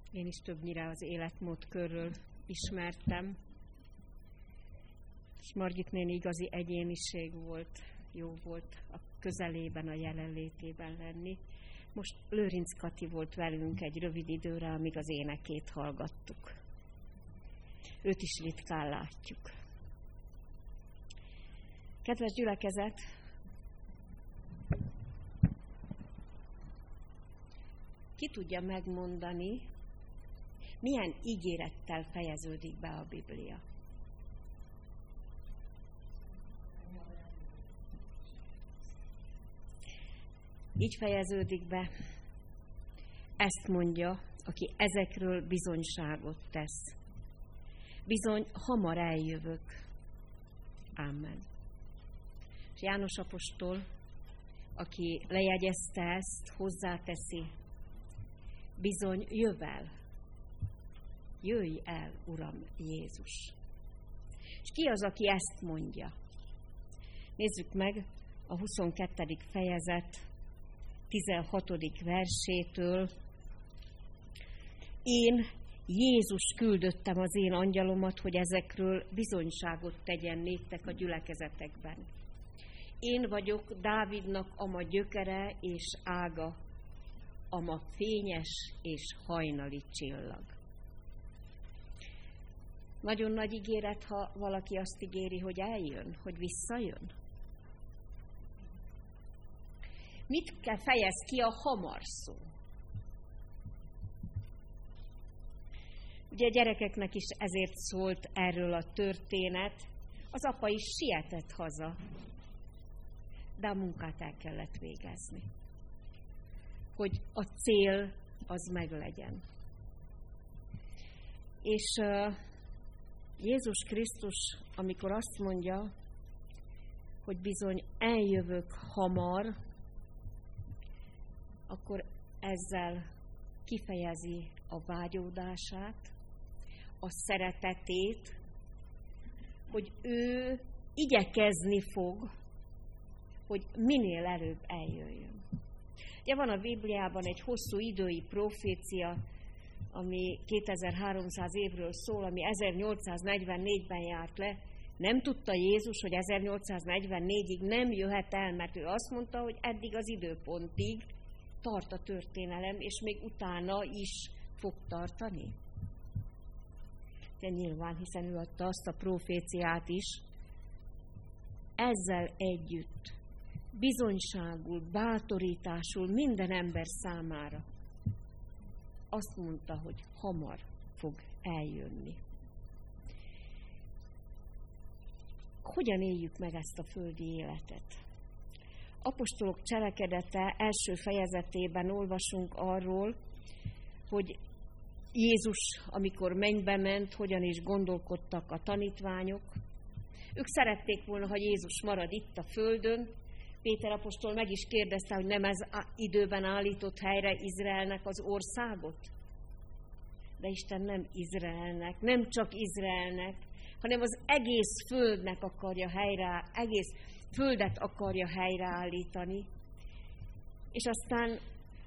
Én is többnyire az életmódkörről ismertem, és Margit néni igazi egyéniség volt, jó volt a közelében, a jelenlétében lenni. Most Lőrinc Kati volt velünk egy rövid időre, amíg az énekét hallgattuk. Őt is ritkán látjuk. Kedves gyülekezet, ki tudja megmondani, milyen ígérettel fejeződik be a Biblia? Így fejeződik be, ezt mondja, aki ezekről bizonyságot tesz. Bizony, hamar eljövök. Amen. És János apostol, aki lejegyezte ezt, hozzáteszi, bizony, jöjj el, Uram Jézus. És ki az, aki ezt mondja? Nézzük meg a 22. fejezet 16. versétől. Én, Jézus küldöttem az én angyalomat, hogy ezekről bizonyságot tegyen néktek a gyülekezetekben. Én vagyok Dávidnak ama gyökere és ága, ama fényes és hajnali csillag. Nagyon nagy ígéret, ha valaki azt ígéri, hogy eljön, hogy visszajön. Mit fejez ki a hamar szó? Ugye a gyerekeknek is ezért szólt erről a történet. Az apa is sietett haza, de a munkát el kellett végezni, hogy a cél az meglegyen. És Jézus Krisztus, amikor azt mondja, hogy bizony eljövök hamar, akkor ezzel kifejezi a vágyódását, a szeretetét, hogy ő igyekezni fog, hogy minél előbb eljöjjön. Ugye van a Bibliában egy hosszú idői profécia, ami 2300 évről szól, ami 1844-ben járt le. Nem tudta Jézus, hogy 1844-ig nem jöhet el, mert ő azt mondta, hogy eddig az időpontig tart a történelem, és még utána is fog tartani. De nyilván, hiszen ő adta azt a proféciát is, ezzel együtt bizonyságul, bátorításul minden ember számára azt mondta, hogy hamar fog eljönni. Hogyan éljük meg ezt a földi életet? Apostolok cselekedete első fejezetében olvasunk arról, hogy Jézus, amikor mennybe ment, hogyan is gondolkodtak a tanítványok. Ők szerették volna, ha Jézus marad itt a földön. Péter apostol meg is kérdezte, hogy nem ez időben állított helyre Izraelnek az országot? De Isten nem Izraelnek, nem csak Izraelnek, hanem az egész földnek akarja egész földet akarja helyreállítani. És aztán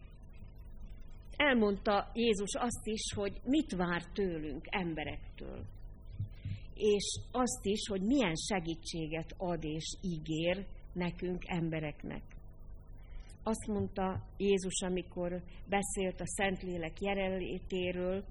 elmondta Jézus azt is, hogy mit vár tőlünk, emberektől. És azt is, hogy milyen segítséget ad és ígér nekünk, embereknek. Azt mondta Jézus, amikor beszélt a Szentlélek jelenlétéről,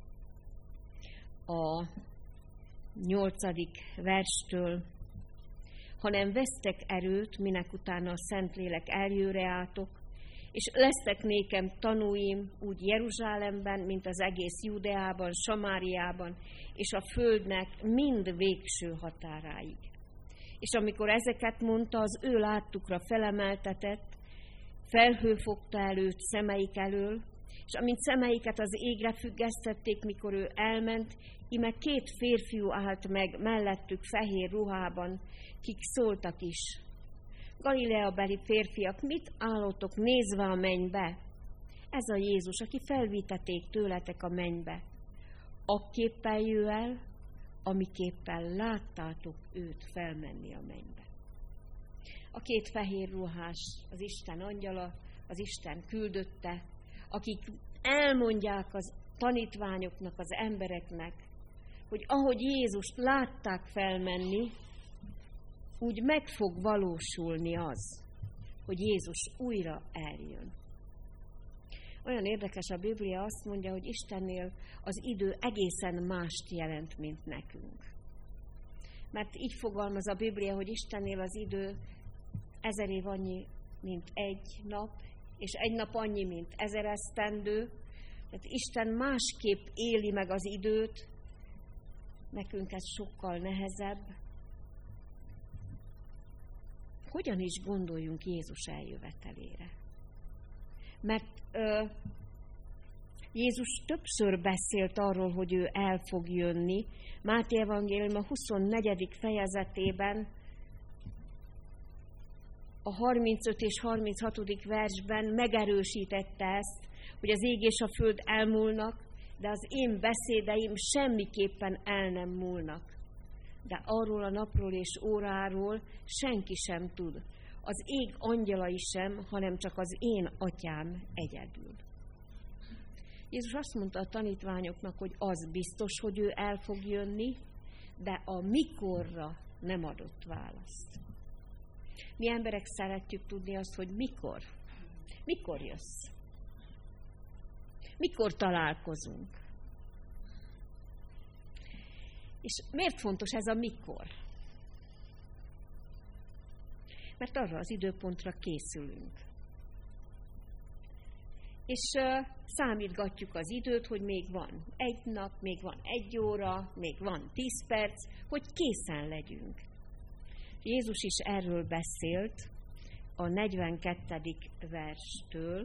a 8. verstől, hanem vesztek erőt, minek utána a Szentlélek eljöre átok, és lesztek nékem tanúim úgy Jeruzsálemben, mint az egész Judeában, Samáriában, és a földnek mind végső határáig. És amikor ezeket mondta, az ő láttukra felemeltetett, felhő fogta előtt szemeik elől, és amint szemeiket az égre függesztették, mikor ő elment, íme 2 férfiú állt meg mellettük fehér ruhában, kik szóltak is. Galileabeli férfiak, mit állottok nézve a mennybe? Ez a Jézus, aki felviteték tőletek a mennybe. Akképpen jő el, amiképpen láttátok őt felmenni a mennybe. A 2 fehér ruhás, az Isten angyala, az Isten küldötte, akik elmondják az tanítványoknak, az embereknek, hogy ahogy Jézust látták felmenni, úgy meg fog valósulni az, hogy Jézus újra eljön. Olyan érdekes, a Biblia azt mondja, hogy Istennél az idő egészen mást jelent, mint nekünk. Mert így fogalmaz a Biblia, hogy Istennél az idő 1000 év annyi, mint egy nap, és egy nap annyi, mint 1000 esztendő. Tehát Isten másképp éli meg az időt, nekünk ez sokkal nehezebb. Hogyan is gondoljunk Jézus eljövetelére? Mert Jézus többször beszélt arról, hogy ő el fog jönni. Máté evangélium a 24. fejezetében, a 35 és 36. versben megerősítette ezt, hogy az ég és a föld elmúlnak, de az én beszédeim semmiképpen el nem múlnak. De arról a napról és óráról senki sem tud. Az ég angyalai sem, hanem csak az én atyám egyedül. Jézus azt mondta a tanítványoknak, hogy az biztos, hogy ő el fog jönni, de a mikorra nem adott választ. Mi emberek szeretjük tudni azt, hogy mikor. Mikor jössz? Mikor találkozunk? És miért fontos ez a mikor? Mert arra az időpontra készülünk. És számítgatjuk az időt, hogy még van 1 nap, még van 1 óra, még van 10 perc, hogy készen legyünk. Jézus is erről beszélt a 42. verstől.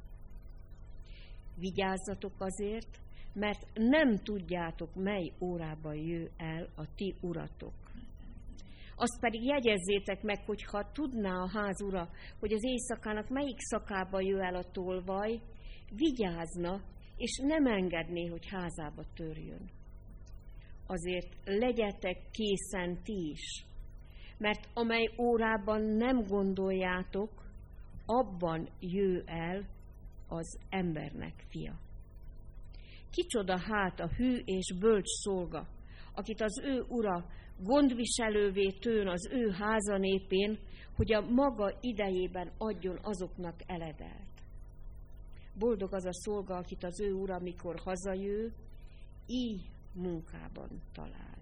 Vigyázzatok azért, mert nem tudjátok, mely órában jöjj el a ti uratok. Azt pedig jegyezzétek meg, hogy ha tudná a ház ura, hogy az éjszakának melyik szakában jöjj el a tolvaj, vigyázna, és nem engedné, hogy házába törjön. Azért legyetek készen ti is, mert amely órában nem gondoljátok, abban jöjj el az embernek fia. Kicsoda hát a hű és bölcs szolga, akit az ő ura gondviselővé tőn az ő háza népén, hogy a maga idejében adjon azoknak eledelt. Boldog az a szolga, akit az ő ura, mikor hazajő, így munkában talál.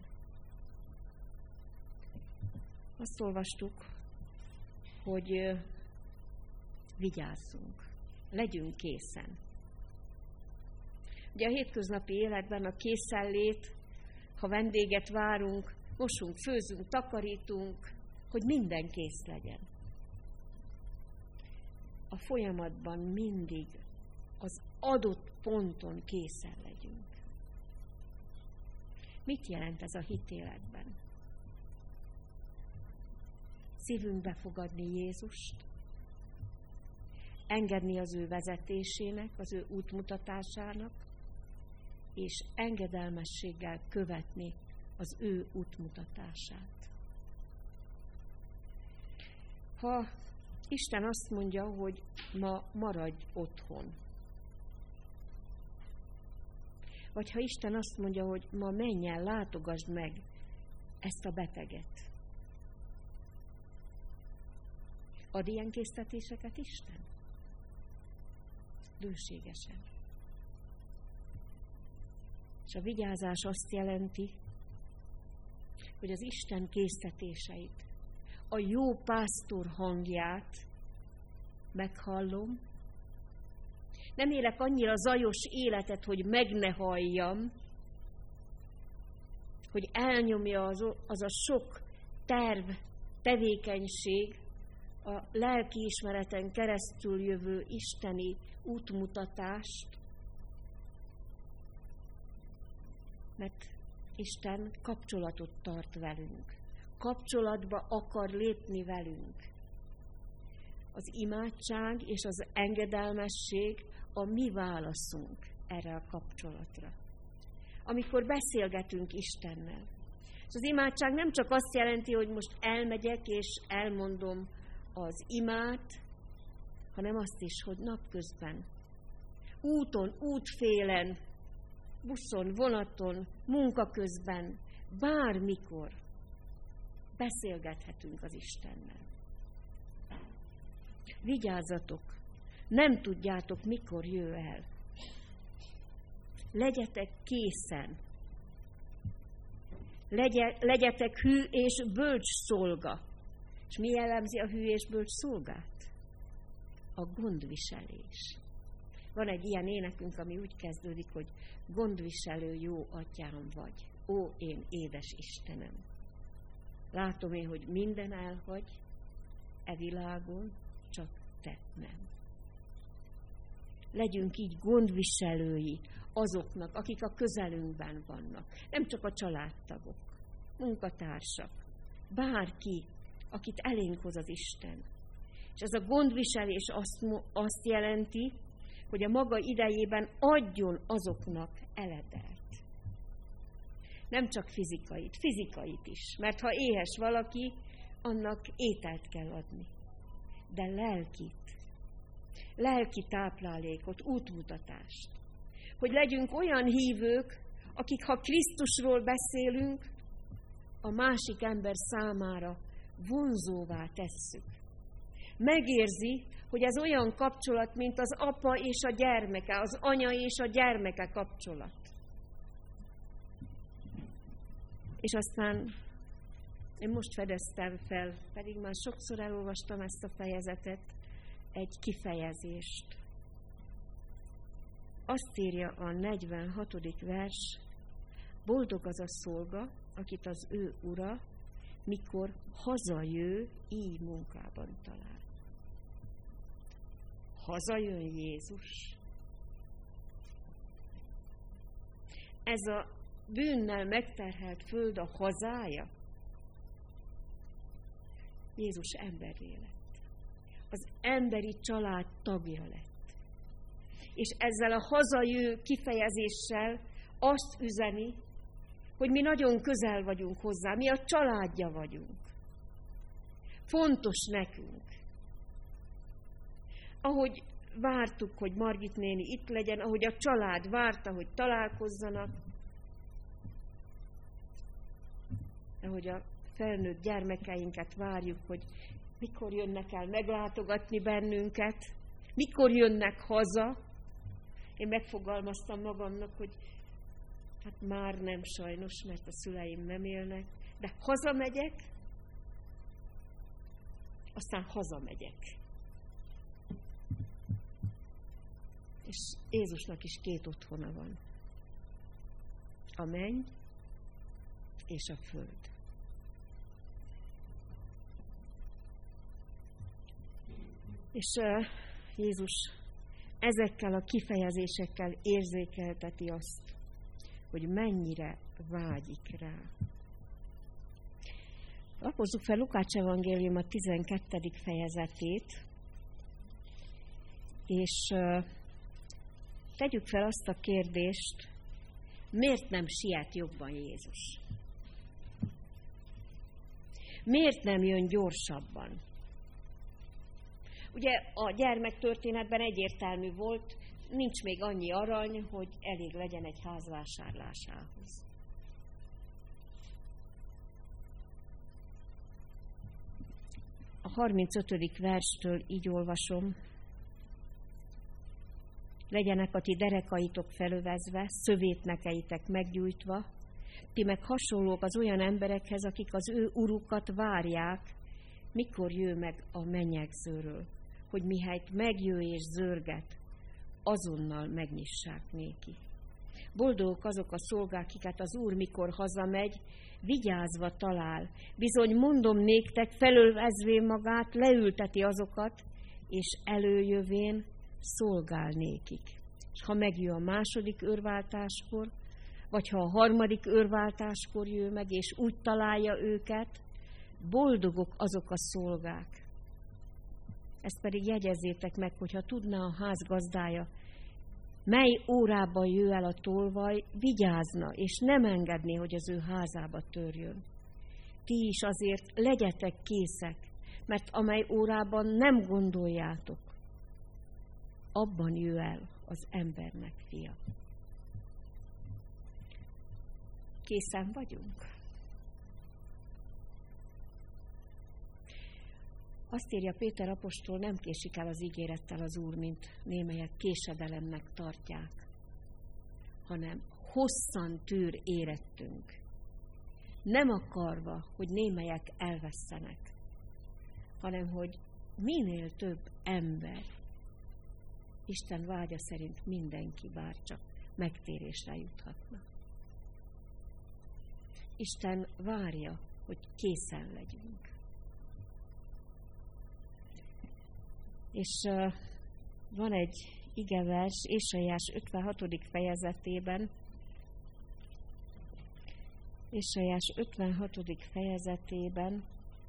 Azt olvastuk, hogy vigyázzunk, legyünk készen. Ugye a hétköznapi életben a készenlét, ha vendéget várunk, mosunk, főzünk, takarítunk, hogy minden kész legyen. A folyamatban mindig az adott ponton készen legyünk. Mit jelent ez a hitéletben? Szívünkbe fogadni Jézust, engedni az ő vezetésének, az ő útmutatásának, és engedelmességgel követni az ő útmutatását. Ha Isten azt mondja, hogy ma maradj otthon, vagy ha Isten azt mondja, hogy ma menj el, látogasd meg ezt a beteget, ad ilyen késztetéseket Isten? Bőségesen. És a vigyázás azt jelenti, hogy az Isten késztetéseit, a jó pásztor hangját meghallom. Nem élek annyira zajos életet, hogy meg ne halljam, hogy elnyomja az a sok terv, tevékenység, a lelkiismereten keresztül jövő isteni útmutatást, mert Isten kapcsolatot tart velünk. Kapcsolatba akar lépni velünk. Az imádság és az engedelmesség a mi válaszunk erre a kapcsolatra. Amikor beszélgetünk Istennel. És az imádság nem csak azt jelenti, hogy most elmegyek és elmondom az imát, hanem azt is, hogy napközben, úton, útfélen buszon, vonaton, munka közben, bármikor beszélgethetünk az Istennel. Vigyázzatok, nem tudjátok, mikor jön el. Legyetek készen. Legyetek hű és bölcs szolga. És mi jellemzi a hű és bölcs szolgát? A gondviselés. Van egy ilyen énekünk, ami úgy kezdődik, hogy gondviselő jó atyám vagy. Ó, én édes Istenem! Látom én, hogy minden elhagy e világon, csak te nem. Legyünk így gondviselői azoknak, akik a közelünkben vannak. Nem csak a családtagok, munkatársak, bárki, akit elénk hoz az Isten. És ez a gondviselés azt jelenti, hogy a maga idejében adjon azoknak eledelt. Nem csak fizikait is. Mert ha éhes valaki, annak ételt kell adni. De lelki táplálékot, útmutatást. Hogy legyünk olyan hívők, akik, ha Krisztusról beszélünk, a másik ember számára vonzóvá tesszük. Megérzi, hogy ez olyan kapcsolat, mint az apa és a gyermeke, az anya és a gyermeke kapcsolat. És aztán én most fedeztem fel, pedig már sokszor elolvastam ezt a fejezetet, egy kifejezést. Azt írja a 46. vers, boldog az a szolga, akit az ő ura, mikor hazajő, így munkában talál. Hazajön Jézus. Ez a bűnnel megterhelt föld a hazája. Jézus emberré lett. Az emberi család tagja lett. És ezzel a hazajő kifejezéssel azt üzeni, hogy mi nagyon közel vagyunk hozzá, mi a családja vagyunk. Fontos nekünk. Ahogy vártuk, hogy Margit néni itt legyen, ahogy a család várta, hogy találkozzanak, ahogy a felnőtt gyermekeinket várjuk, hogy mikor jönnek el meglátogatni bennünket, mikor jönnek haza. Én megfogalmaztam magamnak, hogy hát már nem sajnos, mert a szüleim nem élnek, de hazamegyek, aztán hazamegyek. És Jézusnak is 2 otthona van. A menny és a föld. És Jézus ezekkel a kifejezésekkel érzékelteti azt, hogy mennyire vágyik rá. Lapozzuk fel Lukács evangélium a 12. fejezetét, és tegyük fel azt a kérdést, miért nem siet jobban Jézus? Miért nem jön gyorsabban? Ugye a gyermektörténetben egyértelmű volt, nincs még annyi arany, hogy elég legyen egy ház vásárlásához. A 35. verstől így olvasom. Legyenek a ti derekaitok felövezve, szövétnekeitek meggyújtva, ti meg hasonlók az olyan emberekhez, akik az ő urukat várják, mikor jön meg a mennyegzőről, hogy mihelyt megjő és zörget, azonnal megnyissák néki. Boldogok azok a szolgák, akiket az Úr, mikor hazamegy, vigyázva talál. Bizony mondom néktek, felölvezvén magát, leülteti azokat, és előjövén szolgál nékik. És ha megjön a második őrváltáskor, vagy ha a harmadik őrváltáskor jön meg, és úgy találja őket, boldogok azok a szolgák. Ezt pedig jegyezzétek meg, hogyha tudná a ház gazdája, mely órában jön el a tolvaj, vigyázna, és nem engedné, hogy az ő házába törjön. Ti is azért legyetek készek, mert amely órában nem gondoljátok, abban jön el az embernek fia. Készen vagyunk? Azt írja Péter apostol, nem késik el az ígérettel az Úr, mint némelyek késedelemnek tartják, hanem hosszan tűr érettünk, nem akarva, hogy némelyek elvesszenek, hanem hogy minél több ember, Isten vágya szerint mindenki bárcsak megtérésre juthatna. Isten várja, hogy készen legyünk. És van egy igevers Ézsaiás 56. fejezetében, Ézsaiás 56. fejezetében,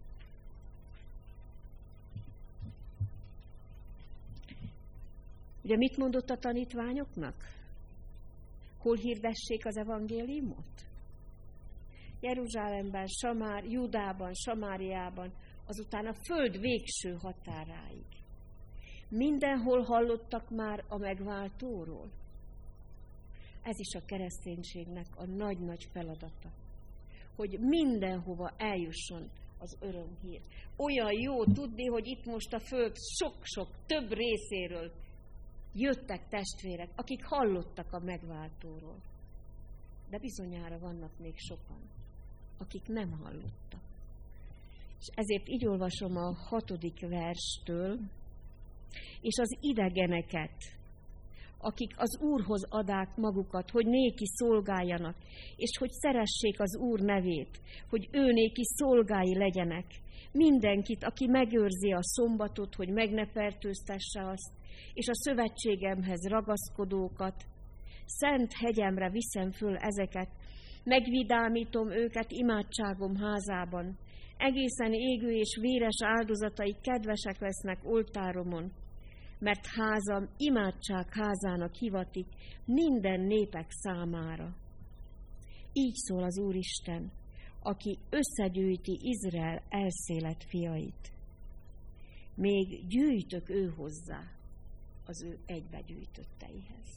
ugye mit mondott a tanítványoknak? Hol hirdessék az evangéliumot? Jeruzsálemben, Judában, Samáriában, azután a föld végső határáig. Mindenhol hallottak már a megváltóról. Ez is a kereszténységnek a nagy-nagy feladata, hogy mindenhova eljusson az örömhír. Olyan jó tudni, hogy itt most a föld sok-sok, több részéről jöttek testvérek, akik hallottak a megváltóról. De bizonyára vannak még sokan, akik nem hallottak. És ezért így olvasom a 6. verstől, és az idegeneket, akik az Úrhoz adák magukat, hogy néki szolgáljanak, és hogy szeressék az Úr nevét, hogy ő néki szolgái legyenek. Mindenkit, aki megőrzi a szombatot, hogy meg ne fertőztesse azt, és a szövetségemhez ragaszkodókat, szent hegyemre viszem föl ezeket, megvidámítom őket imádságom házában, egészen égő és véres áldozatai kedvesek lesznek oltáromon, mert házam imádság házának hivatik minden népek számára. Így szól az Úristen, aki összegyűjti Izrael elszélet fiait. Még gyűjtök ő hozzá az ő egybegyűjtötteihez.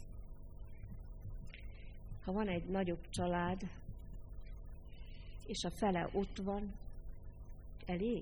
Ha van egy nagyobb család, és a fele ott van, elég?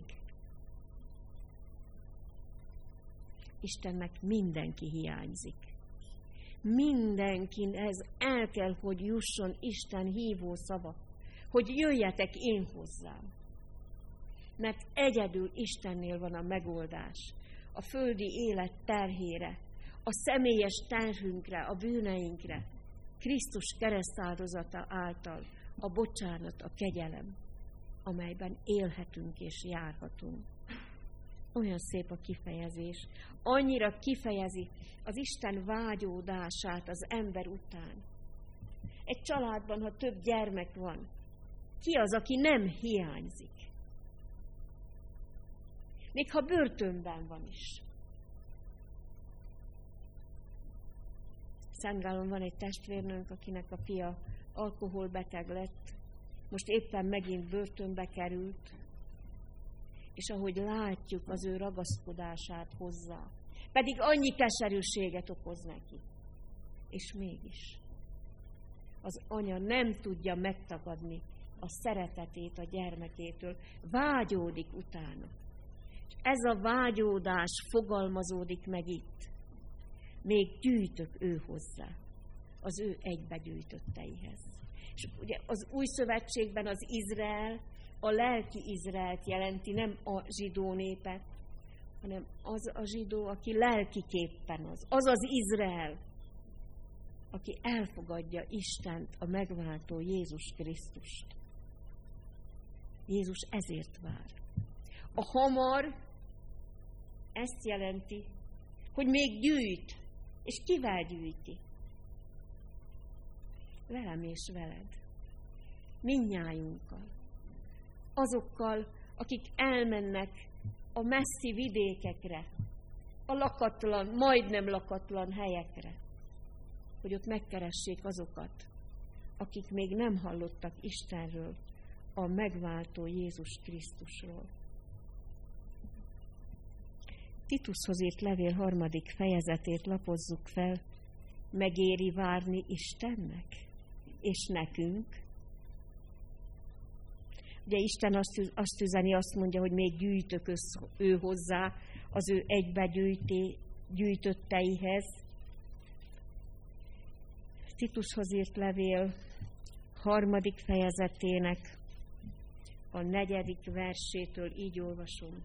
Istennek mindenki hiányzik. Mindenkihez el kell, hogy jusson Isten hívó szava, hogy jöjjetek én hozzám. Mert egyedül Istennél van a megoldás a földi élet terhére, a személyes terhünkre, a bűneinkre, Krisztus keresztáldozata által a bocsánat, a kegyelem, amelyben élhetünk és járhatunk. Olyan szép a kifejezés. Annyira kifejezi az Isten vágyódását az ember után. Egy családban, ha több gyermek van, ki az, aki nem hiányzik? Még ha börtönben van is. Szentgálon van egy testvérnőnk, akinek a fia alkoholbeteg lett, most éppen megint börtönbe került, és ahogy látjuk az ő ragaszkodását hozzá, pedig annyi keserűséget okoz neki, és mégis az anya nem tudja megtagadni a szeretetét a gyermekétől, vágyódik utána. És ez a vágyódás fogalmazódik meg itt. Még gyűjtök ő hozzá, az ő egybegyűjtötteihez. És ugye az új szövetségben az Izrael, a lelki Izraelt jelenti, nem a zsidó népet, hanem az a zsidó, aki lelkiképpen az. Az az Izrael, aki elfogadja Istent, a megváltó Jézus Krisztust. Jézus ezért vár. A hamar ezt jelenti, hogy még gyűjt. És kivel gyűjti? Velem és veled. Mindnyájunkkal. Azokkal, akik elmennek a messzi vidékekre, a lakatlan, majdnem lakatlan helyekre, hogy ott megkeressék azokat, akik még nem hallottak Istenről, a megváltó Jézus Krisztusról. Titushoz írt levél 3. fejezetét lapozzuk fel. Megéri várni Istennek? És nekünk? Ugye Isten azt üzeni, azt mondja, hogy még gyűjtök ő hozzá az ő gyűjtötteihez. Titushoz írt levél 3. fejezetének a 4. versétől így olvasom.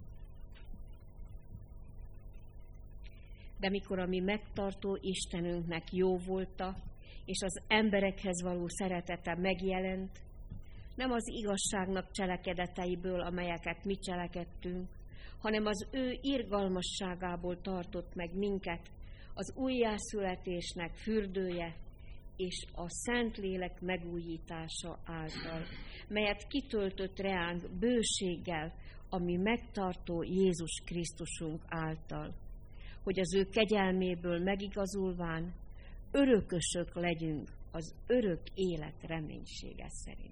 De mikor a mi megtartó Istenünknek jó volta, és az emberekhez való szeretete megjelent, nem az igazságnak cselekedeteiből, amelyeket mi cselekedtünk, hanem az ő irgalmasságából tartott meg minket, az újjászületésnek fürdője és a Szentlélek megújítása által, melyet kitöltött reánk bőséggel, ami megtartó Jézus Krisztusunk által, hogy az ő kegyelméből megigazulván örökösök legyünk az örök élet reménysége szerint.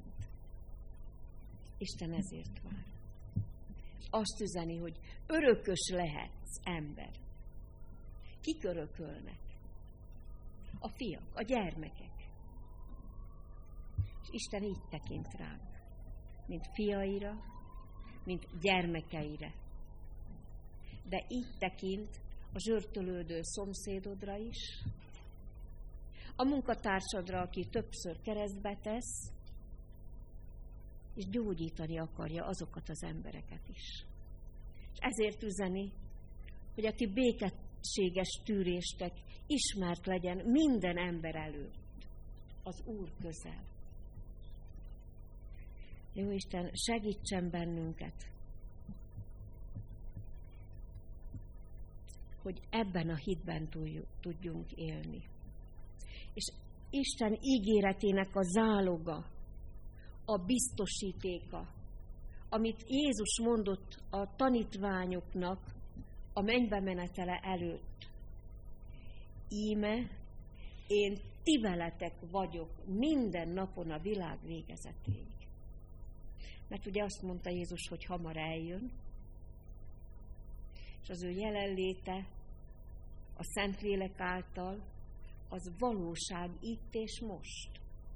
Isten ezért vár. Azt üzeni, hogy örökös lehetsz, ember. Kik örökölnek? A fiak, a gyermekek. És Isten így tekint ránk, mint fiaira, mint gyermekeire. De így tekint a zsörtölődő szomszédodra is, a munkatársadra, aki többször keresztbe tesz, és gyógyítani akarja azokat az embereket is. És ezért üzeni, hogy a ti békességes tűréstek ismert legyen minden ember előtt, az Úr közel. Jó Isten, segítsen bennünket, hogy ebben a hitben tudjunk élni. És Isten ígéretének a záloga, a biztosítéka, amit Jézus mondott a tanítványoknak a mennybe menetele előtt. Íme, én ti veletek vagyok minden napon a világ végezetéig. Mert ugye azt mondta Jézus, hogy hamar eljön, és az ő jelenléte a Szentlélek által az valóság itt és most.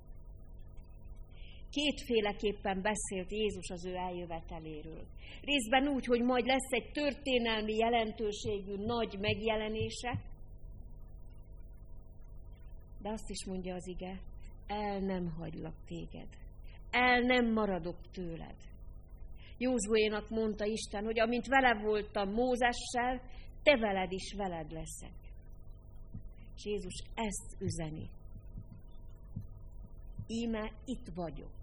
Kétféleképpen beszélt Jézus az ő eljöveteléről. Részben úgy, hogy majd lesz egy történelmi jelentőségű nagy megjelenése, de azt is mondja az ige, el nem hagylak téged, el nem maradok tőled. Józsuénak mondta Isten, hogy amint vele voltam Mózessel, te veled is veled leszek. És Jézus ezt üzeni. Íme itt vagyok.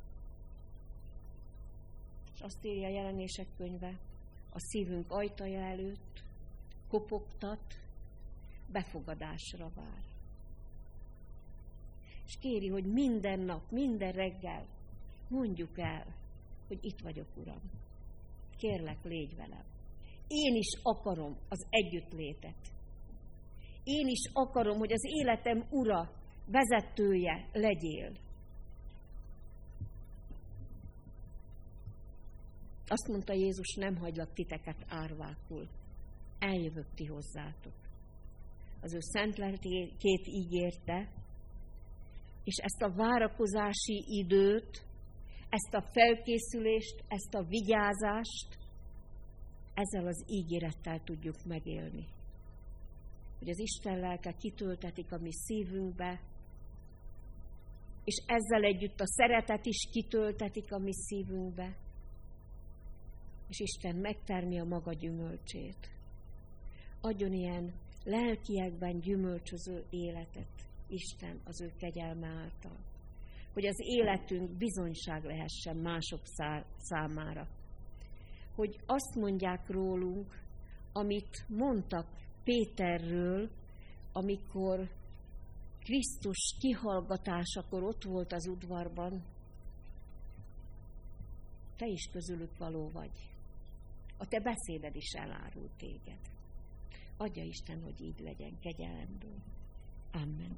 És azt írja a Jelenések könyve, a szívünk ajtaja előtt kopogtat, befogadásra vár. És kéri, hogy minden nap, minden reggel mondjuk el, hogy itt vagyok, Uram. Kérlek, légy velem. Én is akarom az együttlétet. Én is akarom, hogy az életem ura, vezetője legyél. Azt mondta Jézus, nem hagylak titeket árvákul. Eljövök ti hozzátok. Az ő szent lelkét ígérte, és ezt a várakozási időt, ezt a felkészülést, ezt a vigyázást, ezzel az ígérettel tudjuk megélni. Hogy az Isten lelke kitöltetik a mi szívünkbe, és ezzel együtt a szeretet is kitöltetik a mi szívünkbe, és Isten megtermi a maga gyümölcsét. Adjon ilyen lelkiekben gyümölcsöző életet Isten az ő kegyelme által. Hogy az életünk bizonyság lehessen mások számára. Hogy azt mondják rólunk, amit mondtak Péterről, amikor Krisztus kihallgatásakor ott volt az udvarban, te is közülük való vagy. A te beszéded is elárul téged. Adja Isten, hogy így legyen kegyelemből. Amen.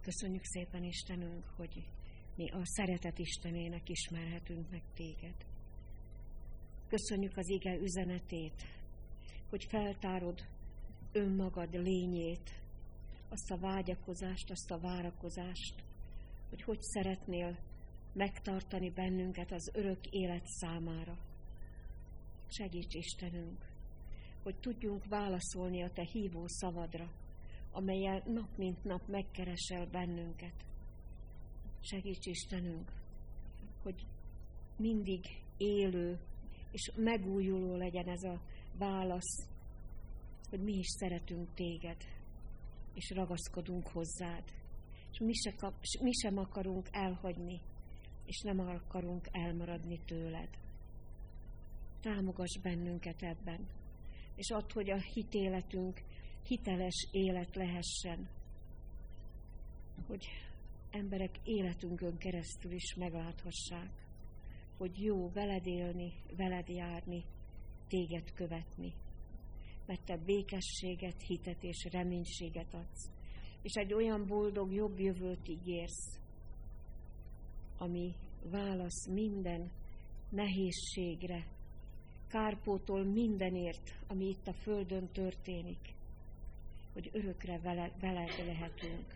Köszönjük szépen, Istenünk, hogy mi a szeretet Istenének ismerhetünk meg téged. Köszönjük az ige üzenetét, hogy feltárod önmagad lényét, azt a vágyakozást, azt a várakozást, hogy szeretnél megtartani bennünket az örök élet számára. Segíts, Istenünk, hogy tudjunk válaszolni a te hívó szavadra, amellyel nap mint nap megkeresel bennünket. Segíts, Istenünk, hogy mindig élő és megújuló legyen ez a válasz, hogy mi is szeretünk téged, és ragaszkodunk hozzád, és mi sem akarunk elhagyni, és nem akarunk elmaradni tőled. Támogass bennünket ebben, és add, hogy a hitéletünk hiteles élet lehessen, hogy emberek életünkön keresztül is megláthassák, hogy jó veled élni, veled járni, téged követni. Mert te békességet, hitet és reménységet adsz, és egy olyan boldog, jobb jövőt ígérsz, ami válasz minden nehézségre, kárpótol mindenért, ami itt a földön történik, hogy örökre veled lehetünk.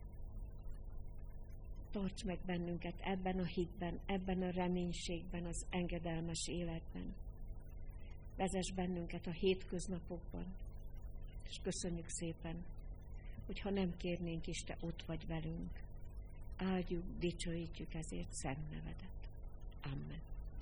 Tarts meg bennünket ebben a hitben, ebben a reménységben, az engedelmes életben. Vezess bennünket a hétköznapokban, és köszönjük szépen, hogy ha nem kérnénk is, te ott vagy velünk. Áldjuk, dicsőítjük ezért szent nevedet. Amen.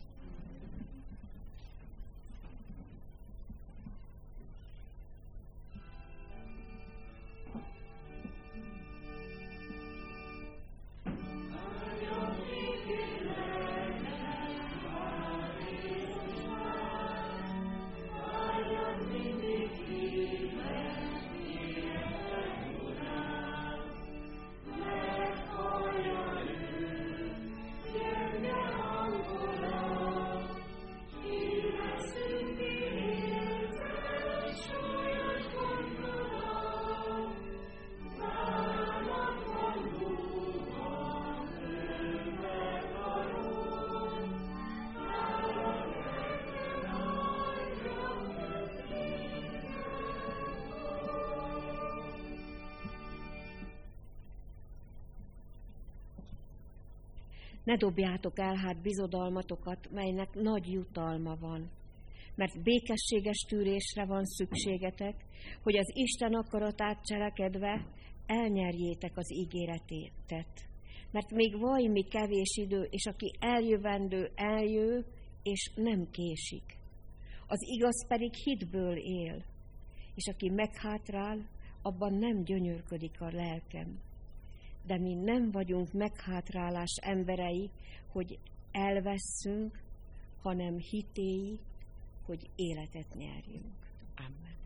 Ne dobjátok el hát bizodalmatokat, melynek nagy jutalma van, mert békességes tűrésre van szükségetek, hogy az Isten akaratát cselekedve elnyerjétek az ígéretet. Mert még vajmi kevés idő, és aki eljövendő, eljő, és nem késik. Az igaz pedig hitből él, és aki meghátrál, abban nem gyönyörködik a lelkem. De mi nem vagyunk meghátrálás emberei, hogy elvesszünk, hanem hitéi, hogy életet nyerjünk. Amen.